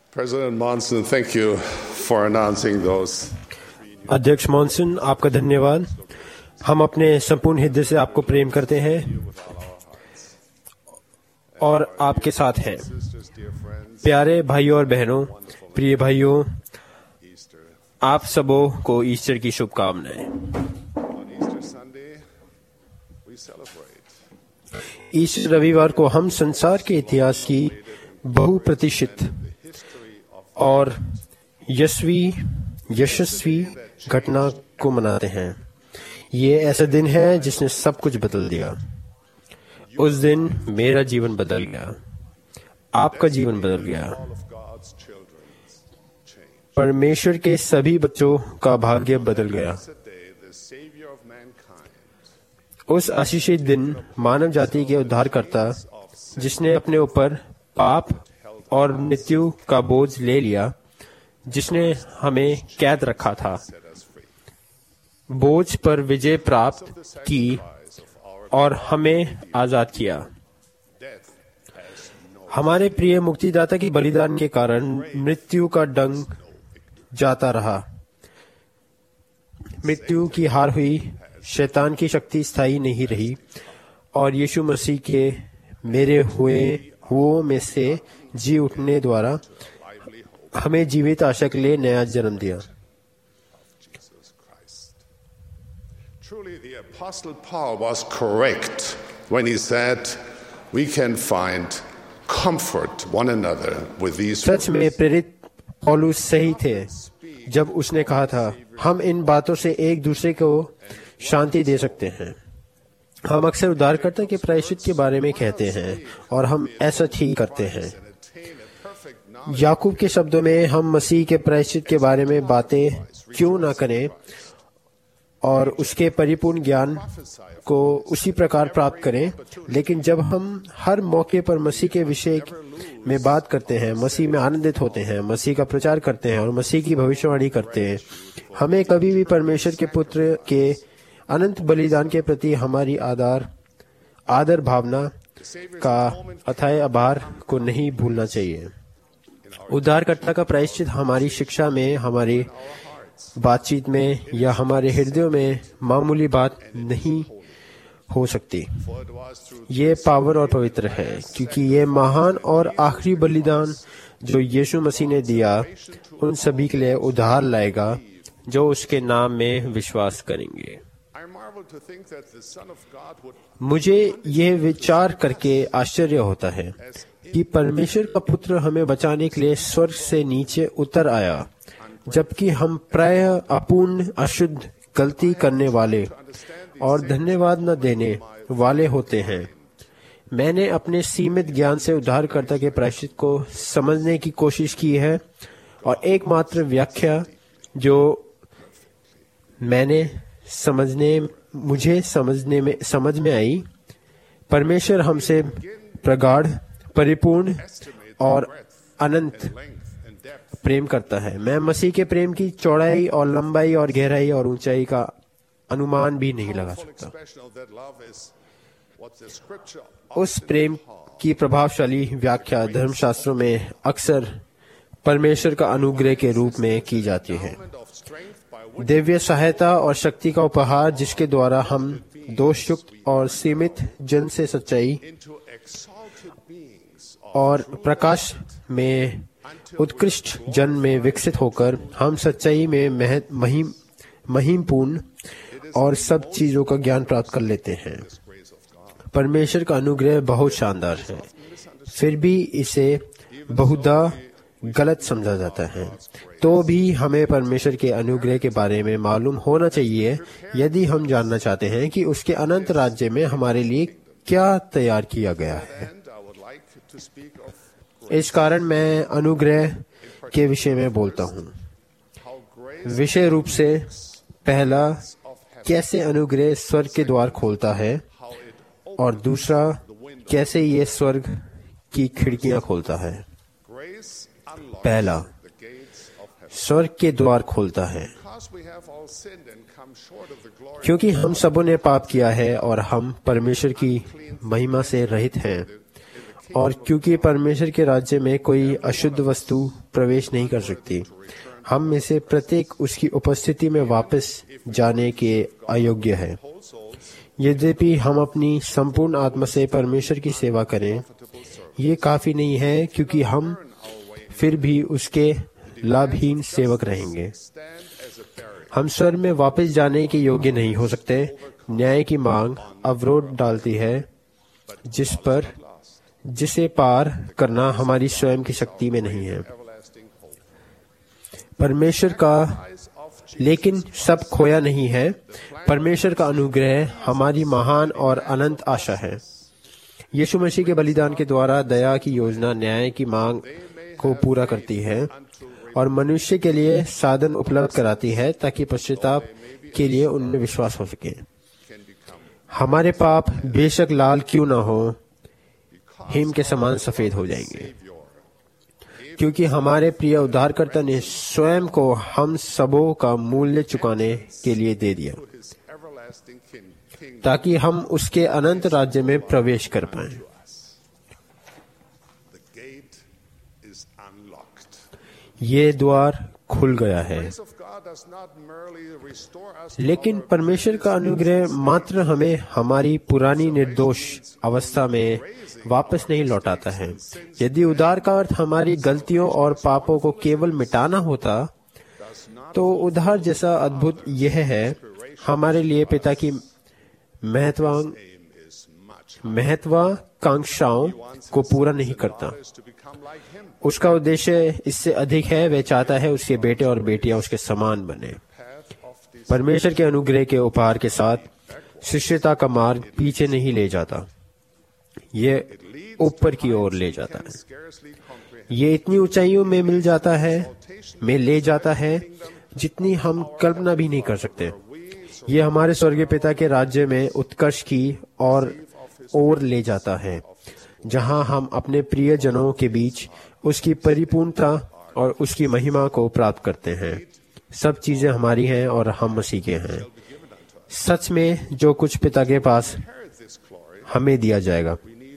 President Monson, thank you for announcing those. अध्यक्ष Monson, आपका धन्यवाद। हम अपने संपूर्ण हृदय से आपको प्रेम करते हैं और आपके साथ हैं। प्यारे भाइयों और बहनों, प्रिय भाइयों, आप सबों को ईस्टर की शुभकामनाएं। ईस्टर रविवार को हम संसार के इतिहास की बहुप्रतीक्षित और यशस्वी घटना को मनाते हैं। ये ऐसा दिन है जिसने सब कुछ बदल दिया। उस दिन मेरा जीवन बदल गया, आपका जीवन बदल गया। परमेश्वर के सभी बच्चों का भाग्य बदल गया। उस आशीषित दिन मानव जाति के उद्धारकर्ता, जिसने अपने ऊपर पाप और मृत्यु का बोझ ले लिया, जिसने हमें कैद रखा था, बोझ पर विजय प्राप्त की और हमें आजाद किया। हमारे प्रिय मुक्तिदाता की बलिदान के कारण मृत्यु का डंक जाता रहा। मृत्यु की हार हुई, शैतान की शक्ति स्थायी नहीं रही और यीशु मसीह के मेरे हुओं में से जी उठने द्वारा हमें जीवित आशा के लिए नया जन्म दिया। Truly, the Apostle Paul was correct when he said, "We can find comfort one another with these." सच में प्रेरित पौलुस सही थे जब उसने कहा था, हम इन बातों से एक दूसरे को शांति दे सकते हैं। हम अक्सर उद्धारकर्ता के प्रायश्चित के बारे में कहते हैं और हम ऐसा ठीक करते हैं। याकूब के शब्दों में, हम मसीह के प्रायश्चित के बारे में बातें क्यों ना करें और उसके परिपूर्ण ज्ञान को उसी प्रकार प्राप्त करें। लेकिन जब हम हर मौके पर मसीह के विषय में बात करते हैं, मसीह में आनंदित होते हैं, मसीह का प्रचार करते हैं और मसीह की भविष्यवाणी करते हैं, हमें कभी भी परमेश्वर के पुत्र के अनंत बलिदान के प्रति हमारी आदर भावना का अथाह आभार को नहीं भूलना चाहिए। उद्धारकर्ता का प्रायश्चित हमारी शिक्षा में, हमारी बातचीत में या हमारे हृदयों में मामूली बात नहीं हो सकती। ये पावन और पवित्र है, क्योंकि ये महान और आखिरी बलिदान जो यीशु मसीह ने दिया, उन सभी के लिए उद्धार लाएगा जो उसके नाम में विश्वास करेंगे। मुझे यह विचार करके आश्चर्य होता है कि परमेश्वर का पुत्र हमें बचाने के लिए स्वर्ग से नीचे उतर आया, जबकि हम प्रायः अपूर्ण, अशुद्ध, गलती करने वाले और धन्यवाद न देने वाले होते हैं। मैंने अपने सीमित ज्ञान से उद्धारकर्ता के प्रायश्चित को समझने की कोशिश की है और एकमात्र व्याख्या जो मुझे समझ में आई, परमेश्वर हमसे प्रगाढ़, परिपूर्ण और अनंत प्रेम करता है। मैं मसीह के प्रेम की चौड़ाई और लंबाई और गहराई और ऊंचाई का अनुमान भी नहीं लगा सकता। उस प्रेम की प्रभावशाली व्याख्या धर्मशास्त्रों में अक्सर परमेश्वर का अनुग्रह के रूप में की जाती है। दिव्य सहायता और शक्ति का उपहार, जिसके द्वारा हम दोषयुक्त और सीमित जन से सच्चाई और प्रकाश में उत्कृष्ट जन में विकसित होकर हम सच्चाई में महिमपूर्ण और सब चीजों का ज्ञान प्राप्त कर लेते हैं। परमेश्वर का अनुग्रह बहुत शानदार है, फिर भी इसे बहुधा गलत समझा जाता है। तो भी हमें परमेश्वर के अनुग्रह के बारे में मालूम होना चाहिए यदि हम जानना चाहते हैं कि उसके अनंत राज्य में हमारे लिए क्या तैयार किया गया है। इस कारण मैं अनुग्रह के विषय में बोलता हूँ। विषय रूप से पहला, कैसे अनुग्रह स्वर्ग के द्वार खोलता है, और दूसरा, कैसे ये स्वर्ग की खिड़कियां खोलता है। पहला, स्वर्ग के द्वार खोलता है। क्योंकि हम सबों ने पाप किया है और हम परमेश्वर की महिमा से रहित हैं और क्योंकि परमेश्वर के राज्य में कोई अशुद्ध वस्तु प्रवेश नहीं कर सकती, हम में से प्रत्येक उसकी उपस्थिति में वापस जाने के अयोग्य है। यद्यपि हम अपनी संपूर्ण आत्मा से परमेश्वर की सेवा करें, ये काफी नहीं है, क्योंकि हम फिर भी उसके लाभहीन सेवक रहेंगे। हम स्वर्ग में वापस जाने के योग्य नहीं हो सकते। न्याय की मांग अवरोध डालती है, जिसे पार करना हमारी स्वयं की शक्ति में नहीं है। परमेश्वर का लेकिन सब खोया नहीं है। परमेश्वर का अनुग्रह हमारी महान और अनंत आशा है। यीशु मसीह के बलिदान के द्वारा दया की योजना न्याय की मांग को पूरा करती है और मनुष्य के लिए साधन उपलब्ध कराती है ताकि पश्चाताप के लिए उनमें विश्वास हो सके। हमारे पाप बेशक लाल क्यों न हो, हिम के समान सफेद हो जाएंगे, क्योंकि हमारे प्रिय उद्धारकर्ता ने स्वयं को हम सबों का मूल्य चुकाने के लिए दे दिया, ताकि हम उसके अनंत राज्य में प्रवेश कर पाएं। ये द्वार खुल गया है, लेकिन परमेश्वर का अनुग्रह मात्र हमें हमारी पुरानी निर्दोष अवस्था में वापस नहीं लौटाता है। यदि उद्धार का अर्थ हमारी गलतियों और पापों को केवल मिटाना होता, तो उद्धार जैसा अद्भुत यह है हमारे लिए पिता की महत्वाकांक्षाओं को पूरा नहीं करता। उसका उद्देश्य इससे अधिक है। वह चाहता है उसके बेटे और बेटियां उसके समान बने। परमेश्वर के अनुग्रह के उपहार के साथ शिष्यता का मार्ग पीछे नहीं ले जाता, ये ऊपर की ओर ले जाता है। ये इतनी ऊंचाइयों में ले जाता है जितनी हम कल्पना भी नहीं कर सकते। ये हमारे स्वर्गीय पिता के राज्य में उत्कर्ष की ओर ले जाता है, जहां हम अपने प्रिय जनों के बीच उसकी परिपूर्णता और उसकी महिमा को प्राप्त करते हैं। सब चीजें हमारी हैं और हम मसीह के हैं। सच में जो कुछ पिता के पास हमें दिया जाएगा।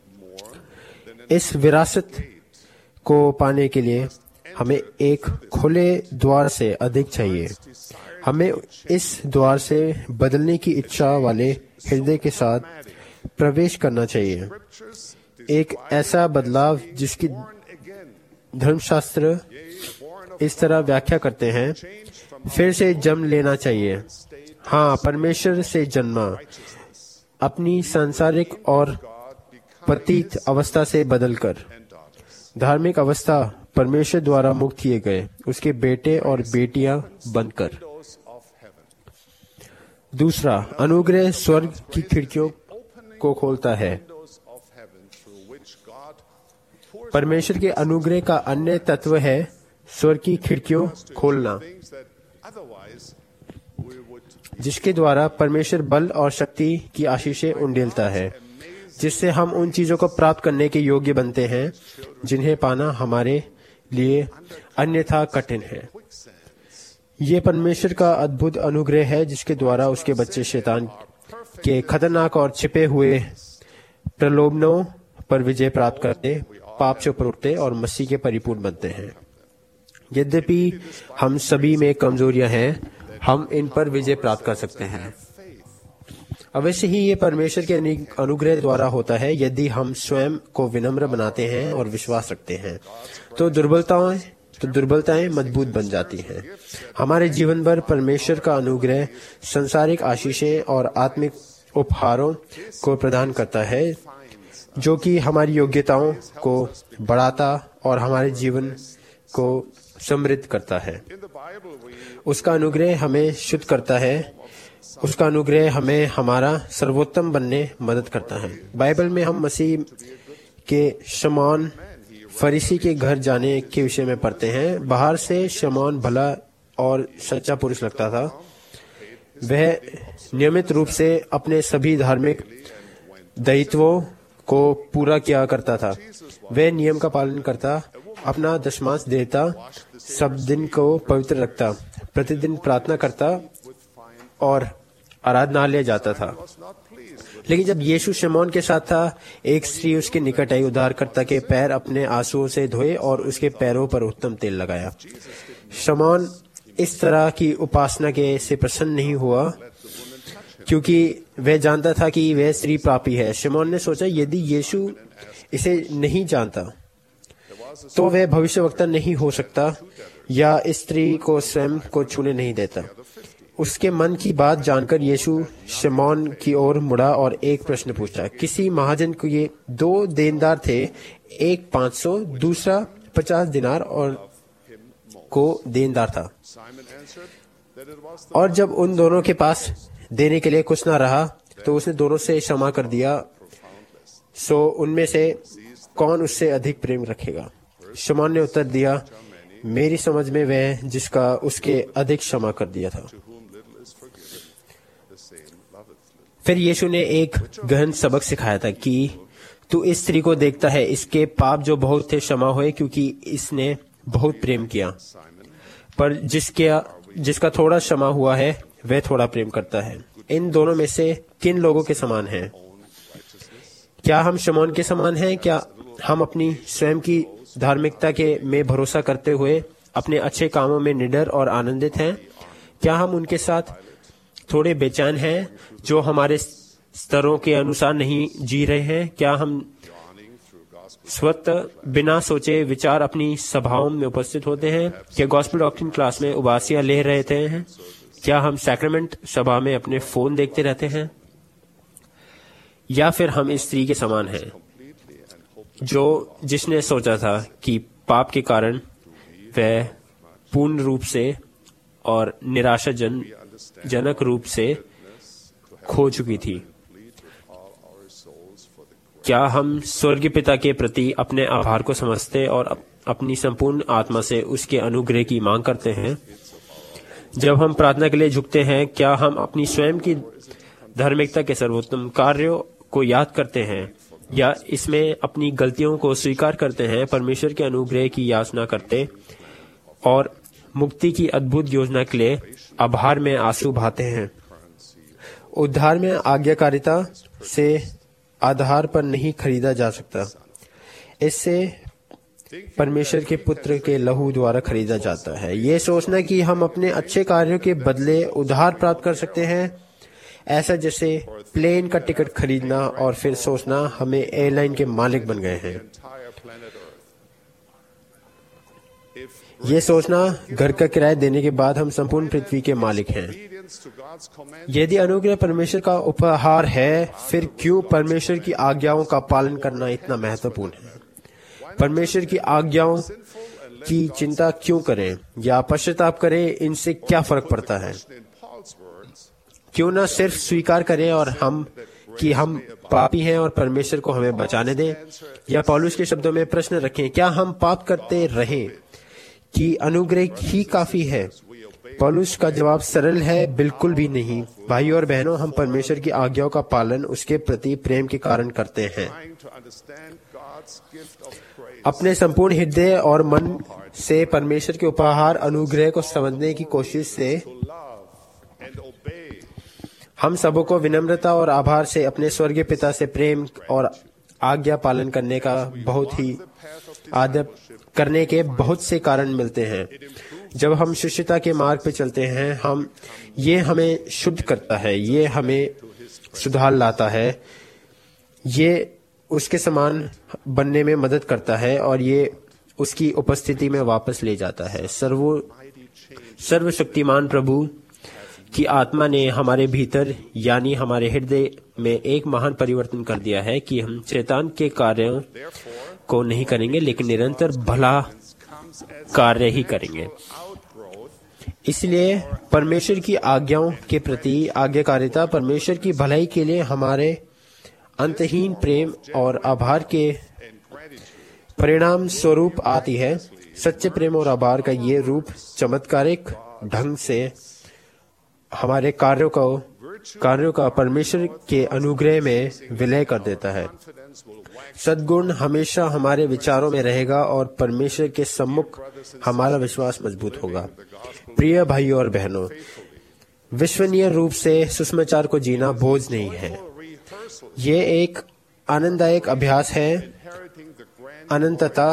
इस विरासत को पाने के लिए हमें एक खुले द्वार से अधिक चाहिए। हमें इस द्वार से बदलने की इच्छा वाले हृदय के साथ प्रवेश करना चाहिए। एक ऐसा बदलाव जिसकी धर्मशास्त्र इस तरह व्याख्या करते हैं, फिर से जन्म लेना चाहिए। हाँ, परमेश्वर से जन्मा, अपनी सांसारिक और पतित अवस्था से बदलकर धार्मिक अवस्था परमेश्वर द्वारा मुक्त किए गए उसके बेटे और बेटियां बनकर। दूसरा, अनुग्रह स्वर्ग की खिड़कियों को खोलता है। परमेश्वर के अनुग्रह का अन्य तत्व है स्वर्ग की खिड़कियों खोलना, जिसके द्वारा परमेश्वर बल और शक्ति की आशीषें उंडेलता है, जिससे हम उन चीजों को प्राप्त करने के योग्य बनते हैं जिन्हें पाना हमारे लिए अन्यथा कठिन है। ये परमेश्वर का अद्भुत अनुग्रह है जिसके द्वारा उसके बच्चे शैतान के खतरनाक और छिपे हुए प्रलोभनों पर विजय प्राप्त करते, पाप से ऊपर उठते और मसीह के परिपूर्ण बनते हैं। यद्यपि हम सभी में कमजोरियां हैं, हम इन पर विजय प्राप्त कर सकते हैं। अवश्य ही ये परमेश्वर के अनुग्रह द्वारा होता है। यदि हम स्वयं को विनम्र बनाते हैं और विश्वास रखते हैं, तो दुर्बलताएं मजबूत बन जाती हैं। हमारे जीवन भर परमेश्वर का अनुग्रह संसारिक आशीषें और आत्मिक उपहारों को प्रदान करता है, जो कि हमारी योग्यताओं को बढ़ाता और हमारे जीवन को समृद्ध करता है। उसका अनुग्रह हमें शुद्ध करता है। उसका अनुग्रह हमें हमारा सर्वोत्तम बनने मदद करता है। बाइबल में हम मसीह के शमौन फरीसी के घर जाने के विषय में पढ़ते हैं। बाहर से शमौन भला और सच्चा पुरुष लगता था। वह नियमित रूप से अपने सभी धार्मिक दायित्वों को पूरा किया करता था। वह नियम का पालन करता, अपना दशमांश देता, सब दिन को पवित्र रखता, प्रतिदिन प्रार्थना करता और आराधनालय जाता था। लेकिन जब यीशु शमौन के साथ था, एक स्त्री उसके निकट आई, उद्धारकर्ता के पैर अपने आंसुओं से धोए और उसके पैरों पर उत्तम तेल लगाया। शमौन इस तरह की उपासना के से प्रसन्न नहीं हुआ, क्योंकि वह जानता था कि वह स्त्री पापी है। शमौन ने सोचा, यदि यीशु इसे नहीं जानता तो वह भविष्यवक्ता नहीं हो सकता या इस स्त्री को स्वयं को छूने नहीं देता। उसके मन की बात जानकर यीशु शमौन की ओर मुड़ा और एक प्रश्न पूछा। किसी महाजन को ये 2 देनदार थे, एक 500, दूसरा 50 दिनार और को देनदार था। और जब उन दोनों के पास देने के लिए कुछ ना रहा तो उसने दोनों से क्षमा कर दिया। सो उनमें से कौन उससे अधिक प्रेम रखेगा? शमौन ने उत्तर दिया, मेरी समझ में वह जिसका उसके अधिक क्षमा कर दिया था। फिर यीशु ने एक गहन सबक सिखाया था कि तू इस स्त्री को देखता है, इसके पाप जो बहुत थे क्षमा हुए, क्योंकि इसने बहुत प्रेम किया। पर जिसका थोड़ा क्षमा हुआ है वह थोड़ा प्रेम करता है। इन दोनों में से किन लोगों के समान हैं? क्या हम शमौन के समान हैं? क्या हम अपनी स्वयं की धार्मिकता के में भरोसा करते हुए अपने अच्छे कामों में निडर और आनंदित हैं? क्या हम उनके साथ थोड़े बेचैन हैं जो हमारे स्तरों के अनुसार नहीं जी रहे हैं? क्या हम स्वतः बिना सोचे विचार अपनी सभाओं में उपस्थित होते हैं? क्या गॉस्पेल डॉक्ट्रिन क्लास में उबासियां ले रहते हैं? क्या हम सैक्रामेंट सभा में अपने फोन देखते रहते हैं? या फिर हम इस स्त्री के समान हैं जिसने सोचा था कि पाप के कारण वह पूर्ण रूप से और निराशाजनक रूप से खो चुकी थी? क्या हम स्वर्गीय पिता के प्रति अपने आभार को समझते और अपनी संपूर्ण आत्मा से उसके अनुग्रह की मांग करते हैं? जब हम प्रार्थना के लिए झुकते हैं, क्या हम अपनी स्वयं की धार्मिकता के सर्वोत्तम कार्यों को याद करते हैं या इसमें अपनी गलतियों को स्वीकार करते हैं, परमेश्वर के अनुग्रह की याचना करते और मुक्ति की अद्भुत योजना के लिए आभार में आंसू बहाते हैं? उद्धार में आज्ञाकारिता से आधार पर नहीं खरीदा जा सकता। इससे परमेश्वर के पुत्र के लहू द्वारा खरीदा जाता है। ये सोचना कि हम अपने अच्छे कार्यों के बदले उद्धार प्राप्त कर सकते हैं, ऐसा जैसे प्लेन का टिकट खरीदना और फिर सोचना हमें एयरलाइन के मालिक बन गए हैं। ये सोचना घर का किराया देने के बाद हम संपूर्ण पृथ्वी के मालिक हैं। यदि अनुग्रह परमेश्वर का उपहार है, फिर क्यों परमेश्वर की आज्ञाओं का पालन करना इतना महत्वपूर्ण है? परमेश्वर की आज्ञाओं की चिंता क्यों करें या पश्चाताप करें? इनसे क्या फर्क पड़ता है? क्यों ना सिर्फ स्वीकार करें और हम पापी हैं और परमेश्वर को हमें बचाने दें? या पौलुस के शब्दों में प्रश्न रखें, क्या हम पाप करते रहें कि अनुग्रह ही काफी है? पौलुस का जवाब सरल है, बिल्कुल भी नहीं। भाइयों और बहनों, हम परमेश्वर की आज्ञाओं का पालन उसके प्रति प्रेम के कारण करते हैं। अपने संपूर्ण हृदय और मन से परमेश्वर के उपहार अनुग्रह को समझने की कोशिश से हम सबों को विनम्रता और आभार से अपने स्वर्गीय पिता से प्रेम और आज्ञा पालन करने का करने के बहुत से कारण मिलते हैं। जब हम शिष्यता के मार्ग पे चलते हैं, ये हमें शुद्ध करता है, ये हमें सुधार लाता है, ये उसके समान बनने में मदद करता है और ये उसकी उपस्थिति में वापस ले जाता है। सर्वशक्तिमान प्रभु की आत्मा ने हमारे भीतर यानी हमारे हृदय में एक महान परिवर्तन कर दिया है कि हम शैतान के कार्यों को नहीं करेंगे, लेकिन निरंतर भला कार्य ही करेंगे। इसलिए परमेश्वर की आज्ञाओं के प्रति आज्ञाकारिता परमेश्वर की भलाई के लिए हमारे अंतहीन प्रेम और आभार के परिणाम स्वरूप आती है। सच्चे प्रेम और आभार का ये रूप चमत्कारिक ढंग से हमारे कार्यों का परमेश्वर के अनुग्रह में विलय कर देता है। सद्गुण हमेशा हमारे विचारों में रहेगा और परमेश्वर के सम्मुख हमारा विश्वास मजबूत होगा। प्रिय भाइयों और बहनों, विश्वसनीय रूप से सुसमाचार को जीना बोझ नहीं है। ये एक आनंददायक अभ्यास है। inheriting the grand अनंतता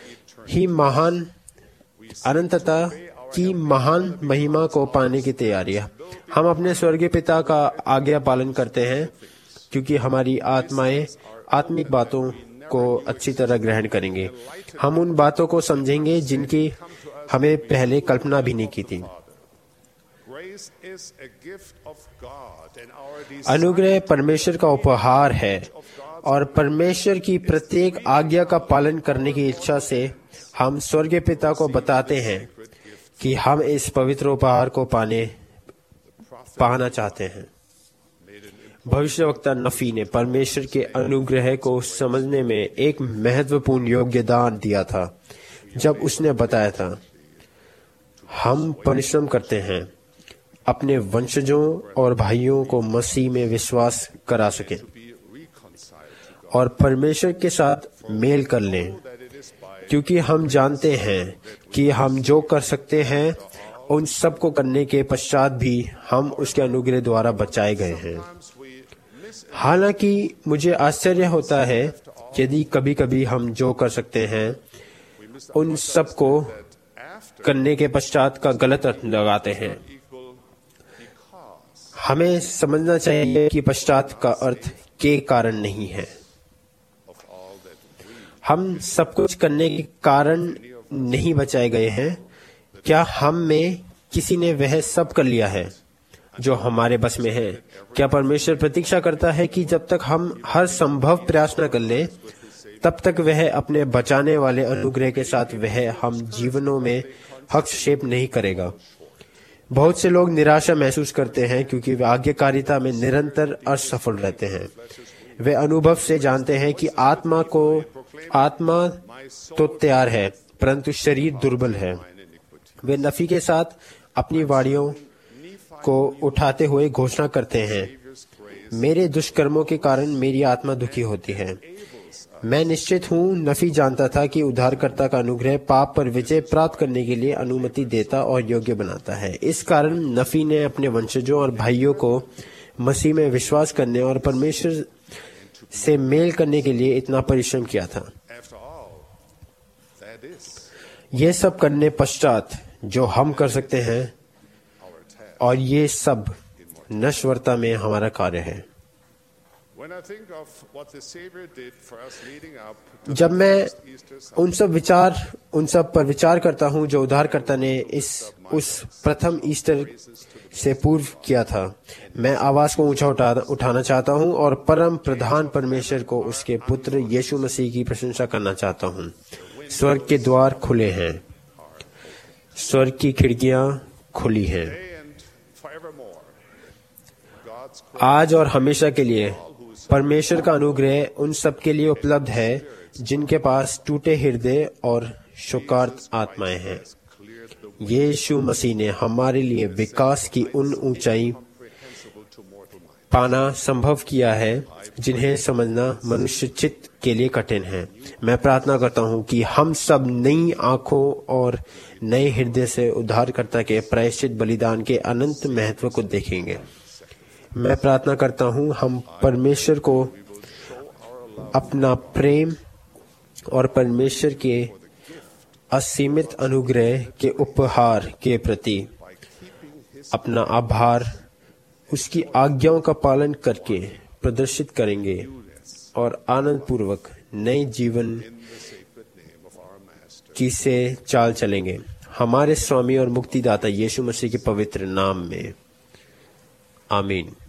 की महान महिमा को पाने की तैयारी। हम अपने स्वर्गीय पिता का आज्ञा पालन करते हैं क्योंकि हमारी आत्माएं आत्मिक बातों को अच्छी तरह ग्रहण करेंगे। हम उन बातों को समझेंगे जिनकी हमें पहले कल्पना भी नहीं की थी। grace is a gift of God and our अनुग्रह परमेश्वर का उपहार है और परमेश्वर की प्रत्येक आज्ञा का पालन करने की इच्छा से हम स्वर्गीय पिता को बताते हैं कि हम इस पवित्र उपहार को पाना चाहते हैं। भविष्यवक्ता नफी ने परमेश्वर के अनुग्रह को समझने में एक महत्वपूर्ण योगदान दिया था जब उसने बताया था, हम परिश्रम करते हैं अपने वंशजों और भाइयों को मसीह में विश्वास करा सकें और परमेश्वर के साथ मेल कर लें, क्योंकि हम जानते हैं कि हम जो कर सकते हैं उन सब को करने के पश्चात भी हम उसके अनुग्रह द्वारा बचाए गए हैं। हालांकि मुझे आश्चर्य होता है यदि कभी कभी हम जो कर सकते हैं उन सब को करने के पश्चात का गलत अर्थ लगाते हैं। हमें समझना चाहिए कि पश्चात का अर्थ के कारण नहीं है। हम सब कुछ करने के कारण नहीं बचाए गए हैं। क्या हम में किसी ने वह सब कर लिया है जो हमारे बस में है? क्या परमेश्वर प्रतीक्षा करता है कि जब तक हम हर संभव प्रयास न कर लें तब तक वह अपने बचाने वाले अनुग्रह के साथ वह हम जीवनों में हस्तक्षेप नहीं करेगा? बहुत से लोग निराशा महसूस करते हैं क्योंकि वे आज्ञाकारिता में निरंतर असफल रहते हैं। वे अनुभव से जानते हैं कि आत्मा तो तैयार है परंतु शरीर दुर्बल है। वे नफी के साथ अपनी वाणियों को उठाते हुए घोषणा करते हैं, मेरे दुष्कर्मों के कारण मेरी आत्मा दुखी होती है। मैं निश्चित हूँ नफी जानता था कि उद्धारकर्ता का अनुग्रह पाप पर विजय प्राप्त करने के लिए अनुमति देता और योग्य बनाता है। इस कारण नफी ने अपने वंशजों और भाइयों को मसीह में विश्वास करने और परमेश्वर से मेल करने के लिए इतना परिश्रम किया था। ये सब करने पश्चात जो हम कर सकते हैं और ये सब नश्वरता में हमारा कार्य है। जब मैं उन सब पर विचार करता हूँ जो उद्धारकर्ता ने उस प्रथम ईस्टर से पूर्व किया था, मैं आवाज को ऊंचा उठाना चाहता हूँ और परम प्रधान परमेश्वर को उसके पुत्र यीशु मसीह की प्रशंसा करना चाहता हूँ। स्वर्ग के द्वार खुले हैं, स्वर्ग की खिड़कियां खुली हैं। आज और हमेशा के लिए परमेश्वर का अनुग्रह उन सब के लिए उपलब्ध है जिनके पास टूटे हृदय और शोकार्त आत्माएं हैं। यीशु मसीह ने हमारे लिए विकास की उन ऊंचाई पाना संभव किया है जिन्हें समझना मनुष्य चित्त के लिए कठिन है। मैं प्रार्थना करता हूँ कि हम सब नई आंखों और नए हृदय से उद्धारकर्ता के प्रायश्चित बलिदान के अनंत महत्व को देखेंगे। मैं प्रार्थना करता हूँ हम परमेश्वर को अपना प्रेम और परमेश्वर के असीमित अनुग्रह के उपहार के प्रति अपना आभार उसकी आज्ञाओं का पालन करके प्रदर्शित करेंगे और आनंद पूर्वक नए जीवन की से चाल चलेंगे। हमारे स्वामी और मुक्तिदाता यीशु मसीह के पवित्र नाम में, आमीन।